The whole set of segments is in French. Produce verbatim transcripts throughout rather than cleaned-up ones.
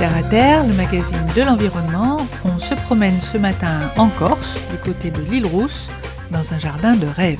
Terre à Terre, le magazine de l'environnement. On se promène ce matin en Corse, du côté de l'île Rousse, dans un jardin de rêve.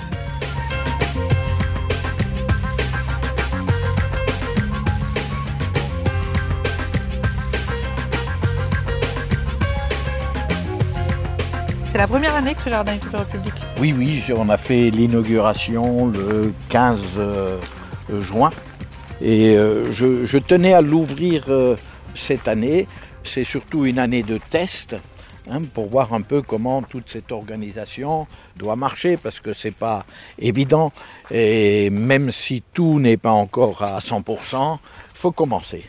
C'est la première année que ce jardin est ouvert au public. Oui, oui, on a fait l'inauguration le quinze juin et euh, je, je tenais à l'ouvrir euh, cette année. C'est surtout une année de test hein, pour voir un peu comment toute cette organisation doit marcher parce que c'est pas évident et même si tout n'est pas encore à cent pour cent, il faut commencer.